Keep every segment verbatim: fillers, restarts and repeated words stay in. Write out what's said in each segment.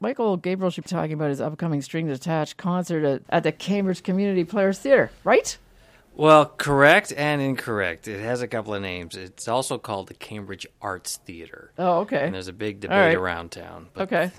Michael Gabriel should be talking about his upcoming Strings Attached concert at, at the Cambridge Community Players Theatre, right? Well, correct and incorrect. It has a couple of names. It's also called the Cambridge Arts Theatre. Oh, okay. And there's a big debate right. around town. But Okay.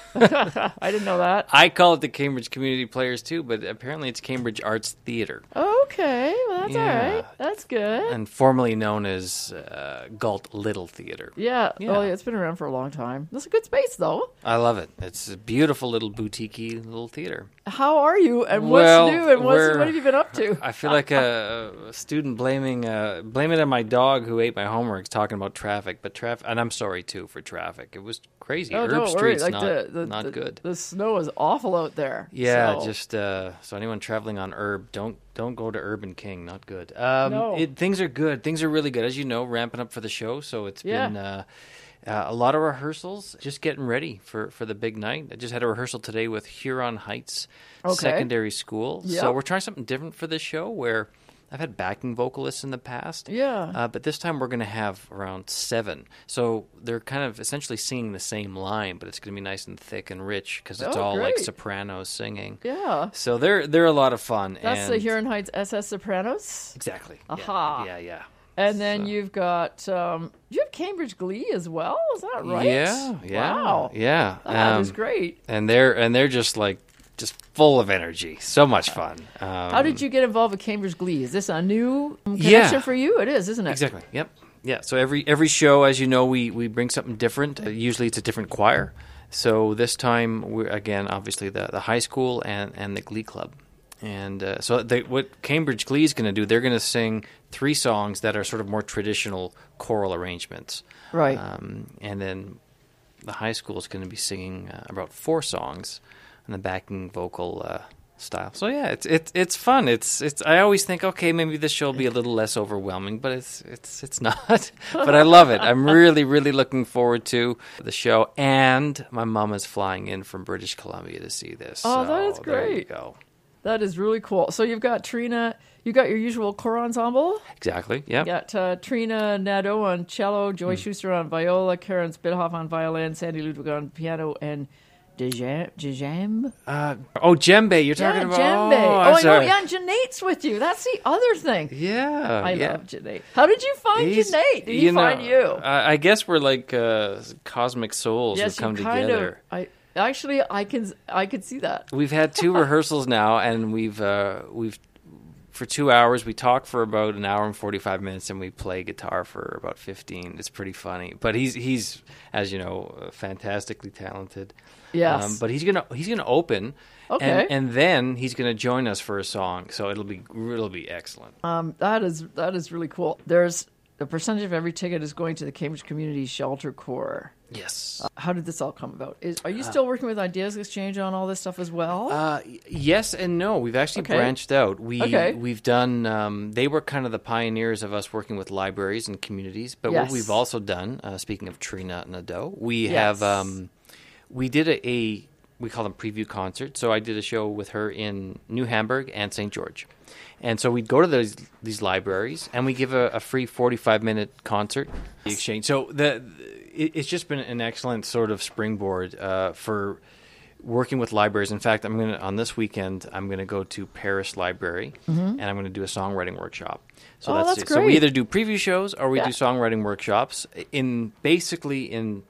I didn't know that. I call it the Cambridge Community Players too, but apparently it's Cambridge Arts Theatre. Okay, well, that's Yeah. all right. That's good. And formerly known as uh, Galt Little Theatre. Yeah. Yeah. Oh, yeah, it's been around for a long time. That's a good space, though. I love it. It's a beautiful little boutique-y little theater. How are you, and Well, what's new, and what's, we're- what have you been up to? I feel like a, a student blaming uh, blaming it on my dog who ate my homework, talking about traffic. But traffic, and I'm sorry too for traffic. It was crazy. Oh, Herb don't worry. Street's Like not the, the, not the, good. The snow is awful out there. Yeah, so. just uh, so anyone traveling on Herb, don't don't go to Urban King. Not good. Um, No. it, things are good. Things are really good, as you know, ramping up for the show. So it's Yeah. been uh, uh, a lot of rehearsals, just getting ready for, for the big night. I just had a rehearsal today with Huron Heights Okay. Secondary School. Yep. So we're trying something different for this show where I've had backing vocalists in the past. Yeah. Uh, but this time we're going to have around seven. So they're kind of essentially singing the same line, but it's going to be nice and thick and rich because it's Oh, all like great. sopranos singing. Yeah. So they're they're a lot of fun. That's and the Huron Heights S S Sopranos. Exactly. Yeah, Aha. Yeah, yeah. And then So- you've got, um, you have Cambridge Glee as well? Is that right? Yeah, yeah. Wow. Yeah. That is Um, great. And they're and they're just like just full of energy. So much fun. Um, How did you get involved with Cambridge Glee? Is this a new connection Yeah. for you? It is, isn't it? Exactly. Yep. Yeah. So every every show, as you know, we we bring something different. Uh, usually, it's a different choir. So this time, we're again, obviously, the the high school and and the Glee Club. And uh, so they, what Cambridge Glee is going to do, they're going to sing three songs that are sort of more traditional choral arrangements. Right. Um, and then the high school is going to be singing uh, about four songs in the backing vocal uh, style. So yeah, it's it's it's fun. It's it's. I always think, okay, maybe this show will be a little less overwhelming, but it's it's it's not. But I love it. I'm really really looking forward to the show. And my mom is flying in from British Columbia to see this. Oh, that is so there you great. go. That is really cool. So you've got Trina, you got your usual core ensemble. Exactly. Yeah. You got uh, Trina Nadeau on cello, Joy Hmm. Schuster on viola, Karen Spithoff on violin, Sandy Ludwig on piano, and Dejam. Dejam? Uh, oh, djembe. You're talking Yeah, about. djembe. Oh, Oh, I'm I know. sorry. Yeah, and Janate's with you. That's the other thing. Yeah. I yeah. love Janate. How did you find He's- Janate? Did he you know, find you? I, I guess we're like uh, cosmic souls Yes, who come you kind together. of. I actually, I can, I can see that. We've had two rehearsals now, and we've uh, we've for two hours. We talk for about an hour and forty five minutes, and we play guitar for about fifteen. It's pretty funny, but he's he's as you know, uh, fantastically talented. Yes. Um, but he's gonna he's gonna open, Okay. and, and then he's gonna join us for a song. So it'll be it'll be excellent. Um, that is that is really cool. There's a percentage of every ticket is going to the Cambridge Community Shelter Corps. Yes. Uh, how did this all come about? Is are you still working with Ideas Exchange on all this stuff as well? Uh, y- yes and no. We've actually Okay. branched out. We Okay. we've done. Um, they were kind of the pioneers of us working with libraries and communities. But Yes. what we've also done, uh, speaking of Trina Nadeau, we Yes. have um, we did a, a we call them preview concerts. So I did a show with her in New Hamburg and Saint George. And so we'd go to those these libraries and we give a, a free forty-five minute concert exchange. So the it, it's just been an excellent sort of springboard uh, for working with libraries. In fact, I'm going to on this weekend I'm going to go to Paris Library and I'm going to do a songwriting workshop. So Mm-hmm. Oh, that's it. So we great. either do preview shows or we Yeah. do songwriting workshops in basically in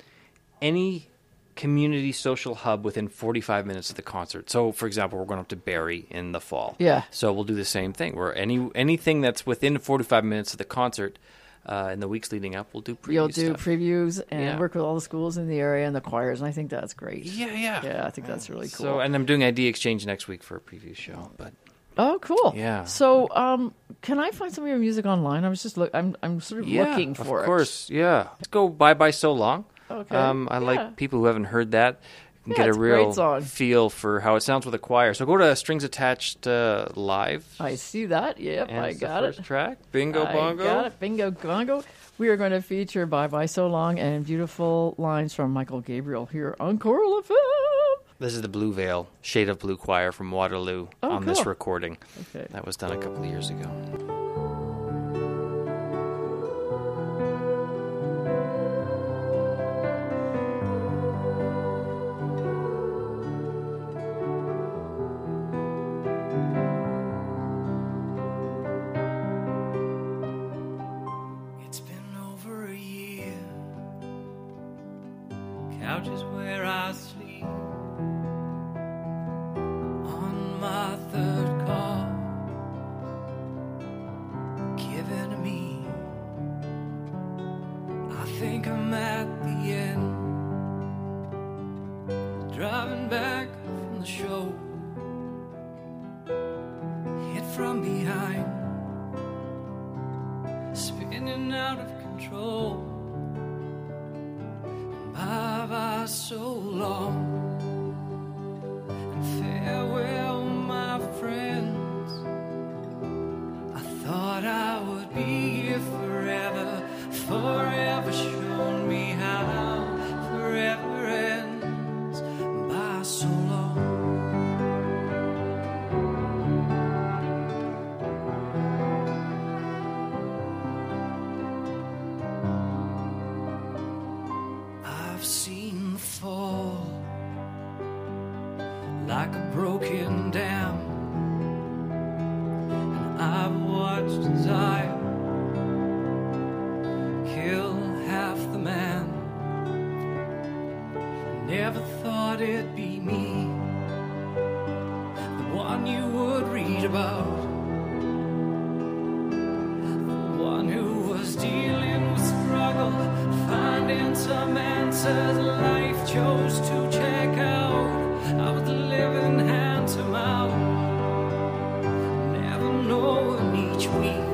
any community social hub within forty-five minutes of the concert. So, for example, we're going up to Barrie in the fall. Yeah. So we'll do the same thing. Where any anything that's within forty-five minutes of the concert, uh, in the weeks leading up, we'll do preview You'll do stuff. previews and Yeah. work with all the schools in the area and the choirs, and I think that's great. Yeah, yeah, Yeah, I think that's really cool. So, and I'm doing I D Exchange next week for a preview show. But Oh, cool. Yeah. So, um, can I find some of your music online? I was just look. I'm I'm sort of yeah, looking for of it. course, yeah. Let's go Bye Bye So Long. Okay. Um, I Yeah. like people who haven't heard that. Can Yeah, get it's a a great real song. feel for how it sounds with a choir. So go to Strings Attached uh, Live. I see that. Yep, and I it's the got first it. track. Bingo I bongo. got it. Bingo bongo. We are going to feature Bye Bye So Long and beautiful lines from Michael Gabriel here on Coral F M. This is the Blue Veil, Shade of Blue Choir from Waterloo Oh, on this cool. recording. Okay. That was done a couple of years ago. driving back from the show, hit from behind, spinning out of control. Bye bye so long, and farewell my friends. I thought I would be here forever, forever showed me how forever ends. Bye so long. I've seen the fall like a broken dam, and I've watched as I kill half the man. Never thought it'd be me, the one you would read about, the one who was dealing with struggle, finding some answers life chose to check out. I was living hand to mouth, never knowing each week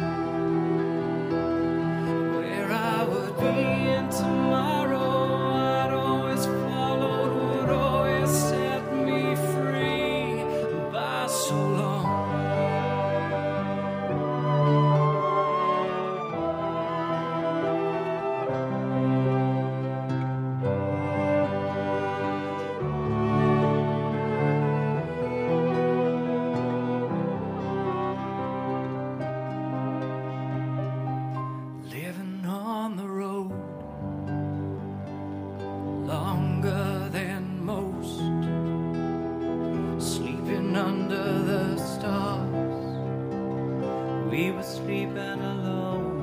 where I would be in tomorrow. I'd always followed what always set me free. By so long. Living on the road longer than most, sleeping under the stars. We were sleeping alone,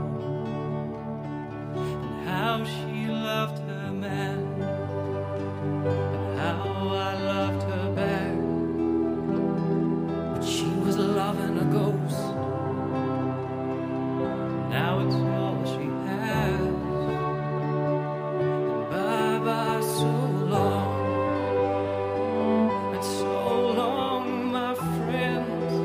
and how she loved her man, and how I loved her back. But she was loving a ghost. Now it's all she has. And bye bye so long, and so long my friends.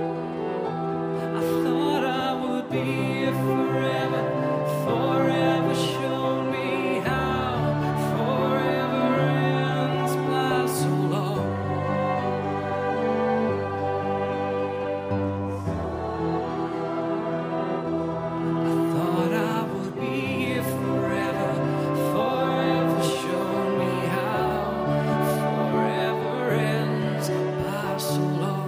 I thought I would be here forever, forever showed me how forever ends. Bye so long. Thought I would be here forever, forever showed me how forever ends. By so long.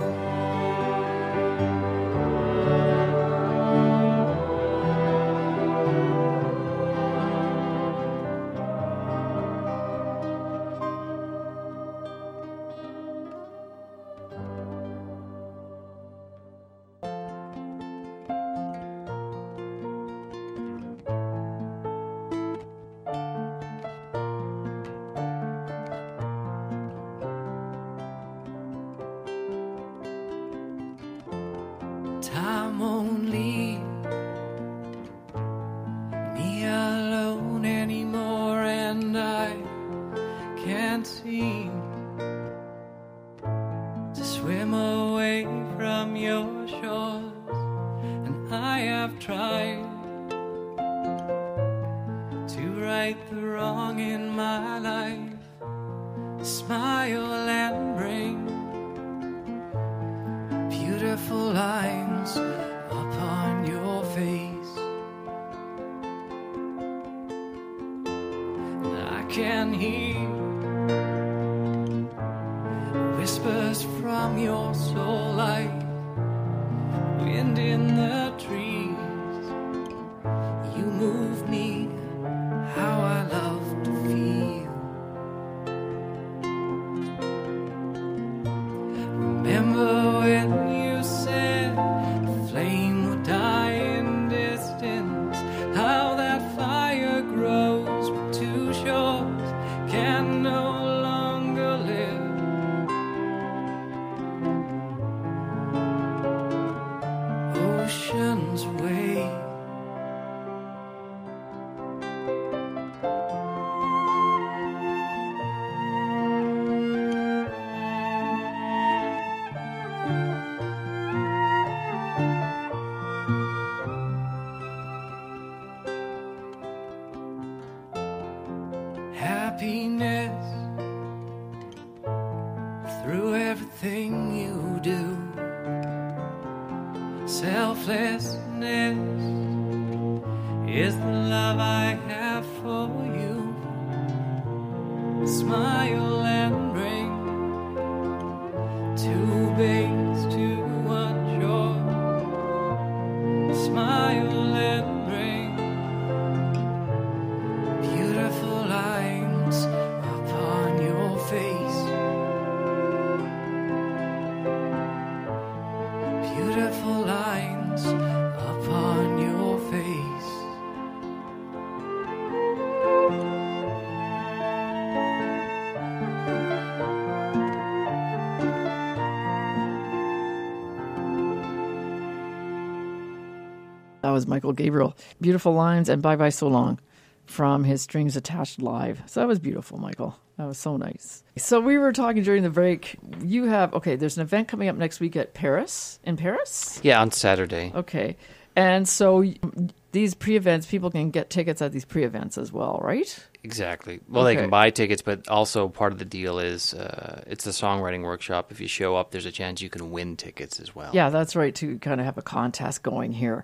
Time only me alone anymore, and I can't seem to swim away from your shores. And I have tried to right the wrong in my life, smile and bring beautiful lines upon your face. And I can hear whispers from your soul like wind in the trees. You move me how I love to feel. Remember when you said the flame would die in distance, how that fire grows but two shores can no longer live. Ocean through everything you do. Selflessness is the love I have for you. Smile and bring two babes to one shore. Smile and bring beautiful lines upon your face. Beautiful lines upon your face. That was Michael Gabriel. Beautiful Lines and Bye Bye So Long from his Strings Attached Live. So that was beautiful, Michael. That was so nice. So we were talking during the break. You have, okay, there's an event coming up next week at Paris, in Paris? Yeah, on Saturday. Okay. And so these pre-events, people can get tickets at these pre-events as well, right? Exactly. Well, Okay. they can buy tickets, but also part of the deal is uh, it's the songwriting workshop. If you show up, there's a chance you can win tickets as well. Yeah, that's right, to kind of have a contest going here.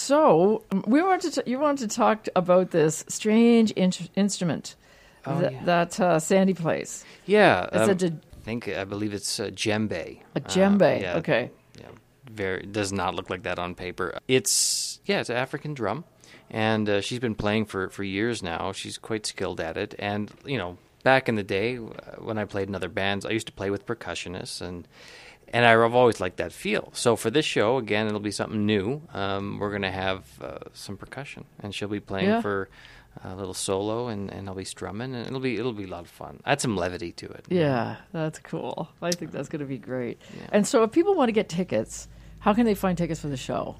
So we wanted to, you wanted to talk about this strange in- instrument Oh, that, yeah. that uh, Sandy plays. Yeah. It's um, a d- I think, I believe it's a djembe. A djembe, Uh, yeah, okay. Yeah, very, does not look like that on paper. It's, yeah, it's an African drum. And uh, she's been playing for, for years now. She's quite skilled at it. And, you know, back in the day uh, when I played in other bands, I used to play with percussionists. And and I've always liked that feel. So for this show, again, it'll be something new. Um, we're going to have uh, some percussion. And she'll be playing Yeah. for a little solo, and, and I'll be strumming. And it'll be it'll be a lot of fun. Add some levity to it. Yeah, that's cool. I think that's going to be great. Yeah. And so if people want to get tickets, how can they find tickets for the show?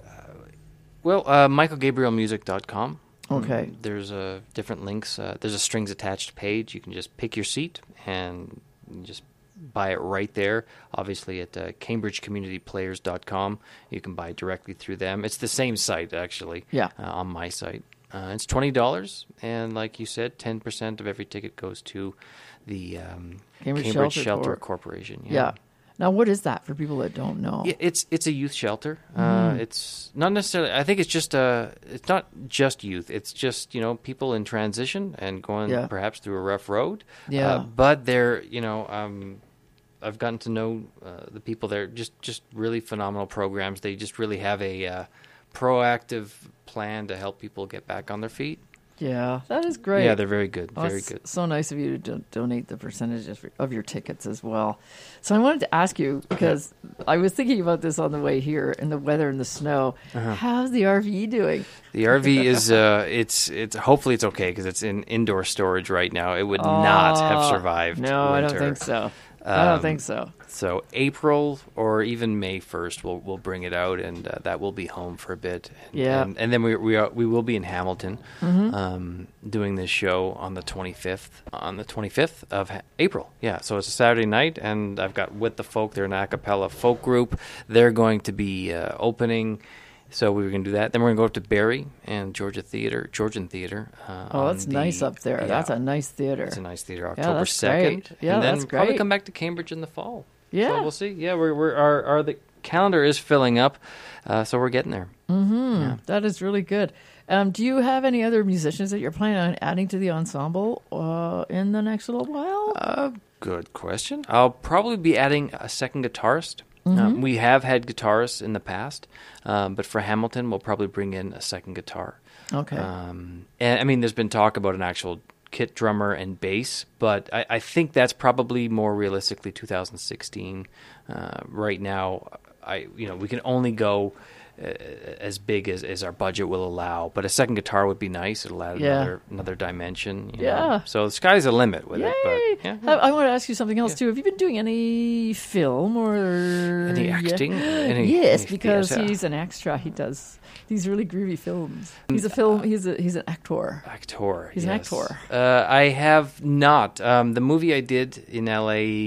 Well, uh, michael gabriel music dot com. Okay. Um, there's uh, different links. Uh, there's a strings attached page. You can just pick your seat and you just buy it right there. Obviously at uh, cambridge community players dot com. You can buy it directly through them. It's the same site, actually, Yeah. uh, on my site. Uh, it's twenty dollars, and like you said, ten percent of every ticket goes to the um, Cambridge Cambridge, Shelter Shelter, Corp. Corporation. Yeah. Now, what is that for people that don't know? Yeah, it's it's a youth shelter. Uh, Mm-hmm. it's not necessarily. I think it's just uh It's not just youth. It's just, you know, people in transition and going Yeah. perhaps through a rough road. Yeah. Uh, but they're, you know, um, I've gotten to know uh, the people there. Just just really phenomenal programs. They just really have a uh, proactive plan to help people get back on their feet. Yeah, that is great. Yeah, they're very good. Oh, Very it's good. so nice of you to do- donate the percentage of, of your tickets as well. So I wanted to ask you, because I was thinking about this on the way here, and the weather and the snow. Uh-huh. How's the R V doing? The R V is uh, it's it's hopefully it's okay because it's in indoor storage right now. It would not have Oh, survived. No, I don't winter. think so. I don't Um, think so. So April or even May first, we'll we'll bring it out, and uh, that will be home for a bit. And, Yeah. and, and then we we are, we will be in Hamilton, Mm-hmm. um, doing this show on the twenty fifth on the twenty fifth of ha- April. Yeah, so it's a Saturday night, and I've got With the Folk. They're an a cappella folk group. They're going to be uh, opening. So we were going to do that. Then we're going to go up to Barrie and Georgia Theater, Georgian Theater. Uh, Oh, on that's the- nice up there. yeah. That's a nice theater. It's a nice theater. Yeah, October that's second. great. Yeah, and then that's probably great. come back to Cambridge in the fall. Yeah. So we'll see. Yeah, we're we're our, our the calendar is filling up, uh, so we're getting there. Mm-hmm. Yeah. That is really good. Um, do you have any other musicians that you're planning on adding to the ensemble uh, in the next little while? Uh, good question. I'll probably be adding a second guitarist. Mm-hmm. Um, we have had guitarists in the past, um, but for Hamilton, we'll probably bring in a second guitar. Okay. Um, and I mean, there's been talk about an actual kit drummer and bass, but I, I think that's probably more realistically two thousand sixteen. Uh, right now, I you know we can only go uh, as big as, as our budget will allow, but a second guitar would be nice. It'll add Yeah. another another dimension. You Yeah. know? So the sky's the limit with Yay! it. But yeah, I, I want to ask you something else too. Have you been doing any film or Any Yeah. acting? Any- yes, any because theatre? he's an extra. He does these really groovy films. He's a film. He's a he's an actor. Actor. He's an yes. actor. Uh, I have not. Um, the movie I did in L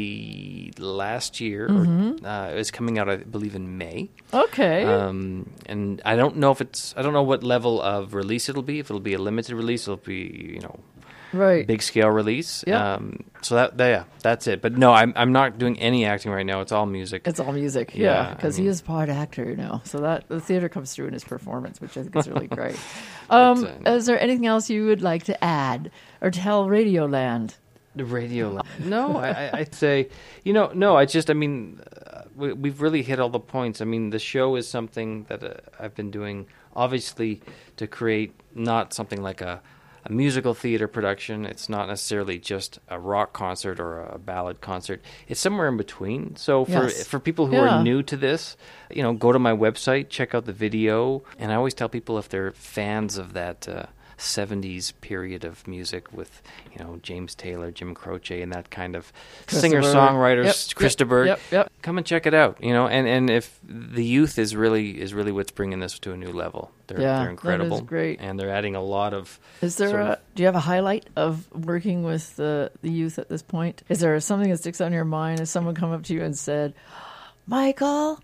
A last year Mm-hmm. or, uh, is coming out, I believe, in May. Okay. Um, and I don't know if it's. I don't know what level of release it'll be. If it'll be a limited release, it'll be you know Right. big scale release. Yep. Um, so that, that yeah, that's it. But no, I'm I'm not doing any acting right now. It's all music. It's all music, Yeah, yeah, I because mean- he is part actor, you know. So that the theater comes through in his performance, which I think is really great. Um, It's, uh, is there anything else you would like to add or tell Radioland? The radio. Li- no, I, I, I'd say, you know, no. I just, I mean, uh, we, we've really hit all the points. I mean, the show is something that uh, I've been doing, obviously, to create not something like a, a musical theater production. It's not necessarily just a rock concert or a ballad concert. It's somewhere in between. So for Yes. for people who Yeah. are new to this, you know, go to my website, check out the video, and I always tell people if they're fans of that. Uh, seventies period of music with, you know, James Taylor, Jim Croce, and that kind of Christopher. singer-songwriters, Yep, yep, Christopher. yep, yep. Come and check it out, you know. And, and if the youth is really is really what's bringing this to a new level. They're, Yeah, that they're is incredible. great. And they're adding a lot of... Is there sort a, of- do you have a highlight of working with the, the youth at this point? Is there something that sticks on your mind? Has someone come up to you and said, Michael?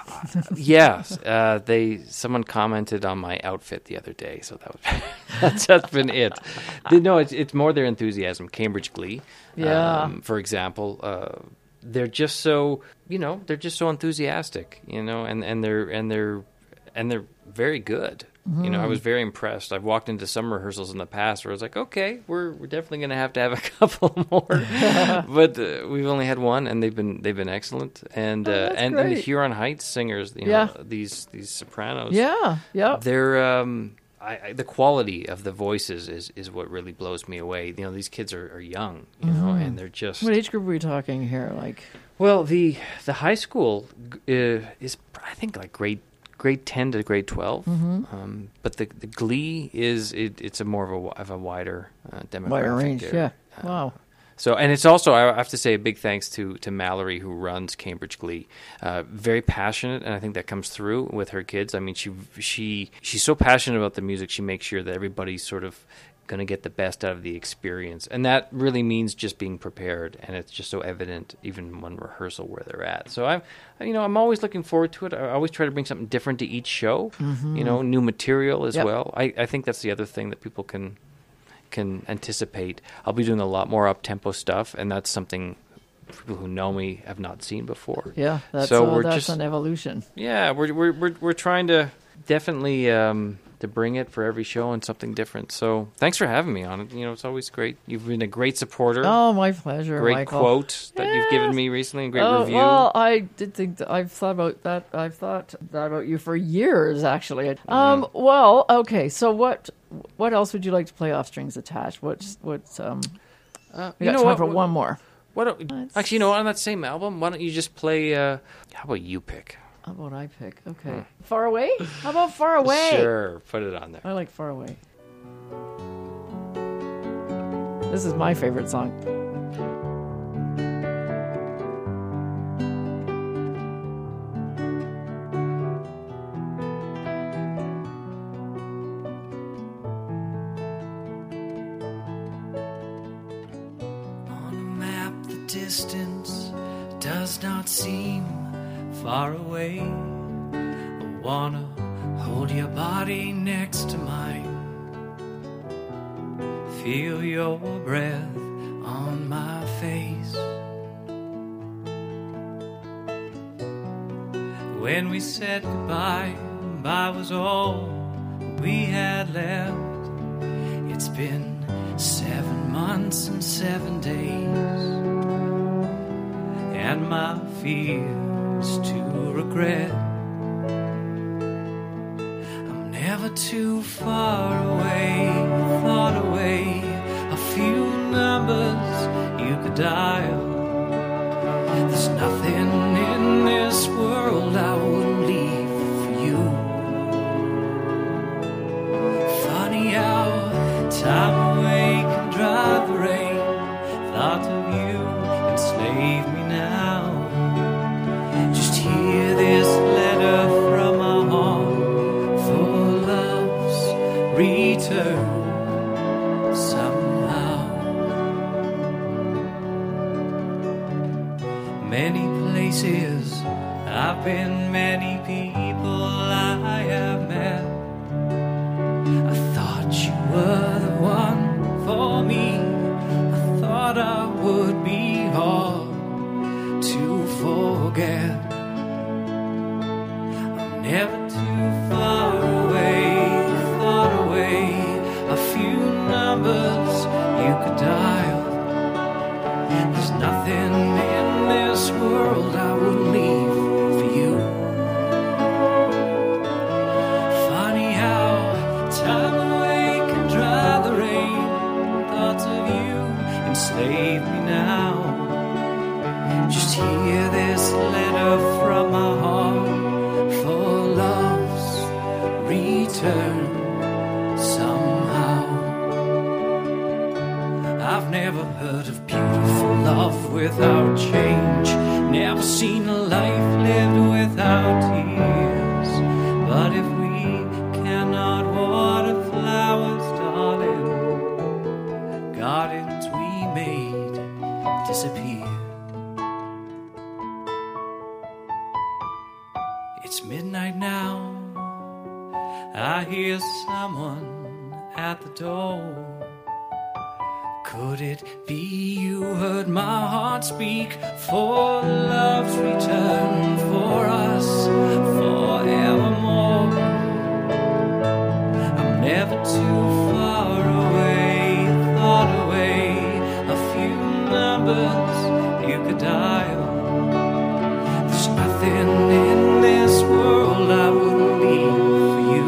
Yes, uh, they someone commented on my outfit the other day, so that was that's, that's been it. They- no, it's it's more their enthusiasm. Cambridge Glee, Yeah. um, for example, uh, they're just so you know they're just so enthusiastic, you know, and, and they're and they're and they're very good. You know, I was very impressed. I've walked into some rehearsals in the past where I was like, okay, we're we're definitely going to have to have a couple more, but uh, we've only had one, and they've been they've been excellent. And Oh, uh, that's and, and the great. Huron Heights singers, you know, Yeah. these these sopranos, Yeah, yeah. they're um, I, I, the quality of the voices is, is what really blows me away. You know, these kids are, are young, you know, and they're just What age group are we talking here? Like, well, the the high school uh, is I think like grade grade ten to grade twelve, Mm-hmm. um, but the the Glee is it, it's a more of a wi- of a wider uh, demographic. wider range, there. yeah. Wow. So, and it's also, I have to say, a big thanks to, to Mallory, who runs Cambridge Glee. Uh, very passionate, and I think that comes through with her kids. I mean, she she she's so passionate about the music, she makes sure that everybody's sort of going to get the best out of the experience. And that really means just being prepared, and it's just so evident even when rehearsal where they're at. So, I'm, you know, I'm always looking forward to it. I always try to bring something different to each show, you know, new material as Yep. well. I, I think that's the other thing that people can... can anticipate. I'll be doing a lot more up-tempo stuff, and that's something people who know me have not seen before. Yeah, that's, So uh, we're that's just- an evolution. Yeah, we're we're we're, we're trying to definitely um, to bring it for every show and something different. So thanks for having me on it. You know, it's always great. You've been a great supporter. Oh, my pleasure, great Michael. quote that you've given Yes. me recently, a great oh, review. Well, I did think that I've thought about that. I've thought that about you for years, actually. Um, Mm-hmm. well, okay. So what? What else would you like to play off Strings Attached? What's what's um? Uh, We you got know time what? for What- one more. Why don't, Let's- actually, you know, what, on that same album, why don't you just play? Uh, how about you pick? How about I pick? Okay. Far Away? How about Far Away? Sure, put it on there. I like Far Away. This is my favorite song. On a map, the distance does not seem far away. I wanna hold your body next to mine. Feel your breath on my face. When we said goodbye, goodbye was all we had left. It's been seven months and seven days, and my fears to regret. I'm never too far away, thought away a few numbers you could dial. There's nothing in this world I wouldn't leave for you. Funny how time away can drive the rain. Thought of you enslave me now. Just hear this letter from my heart for love's return somehow. Many places I've been, many people I have met. I thought you were the one for me. would be hard to forget. I'm never too far away, thought away a few numbers you could dial. There's nothing in this world I wouldn't leave for you. Funny how time away can dry the rain. Thoughts of you enslave me now. Just hear this letter from my heart for love's return somehow. I've never heard of beautiful love without change, never seen a life lived without tears. But if we cannot water flowers, darling, gardens we made disappear. It's midnight now, I hear someone at the door. Could it be you heard my heart speak for love's return for us forevermore? I'm never too far away, thought away a few numbers you could dial. There's nothing in this world I wouldn't leave for you.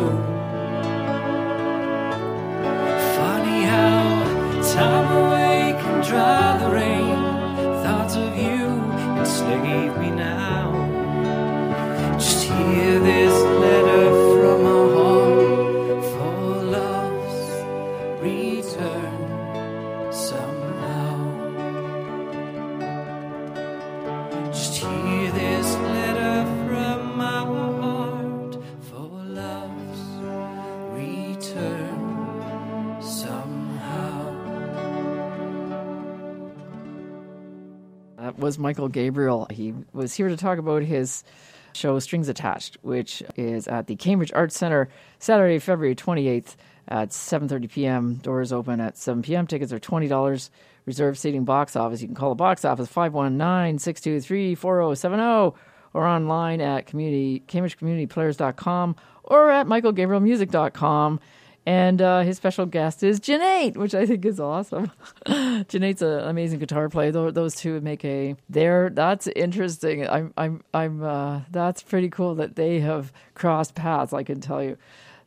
Funny how time away can dry the rain. Thoughts of you enslave me now. Just hear this letter from my heart for love's return somehow. Just hear this letter from my heart for love's return somehow. That was Michael Gabriel. He was here to talk about his show Strings Attached, which is at the Cambridge Arts Centre Saturday, February twenty-eighth at seven thirty p.m. Doors open at seven p.m. Tickets are twenty dollars. Reserved seating box office. You can call the box office five one nine, six two three, four zero seven zero or online at community cambridge community players dot com or at michael gabriel music dot com. And uh, his special guest is Janae, which I think is awesome. Janae's an amazing guitar player. Tho- Those two make a there. That's interesting. I'm I'm I'm. Uh, that's pretty cool that they have crossed paths. I can tell you.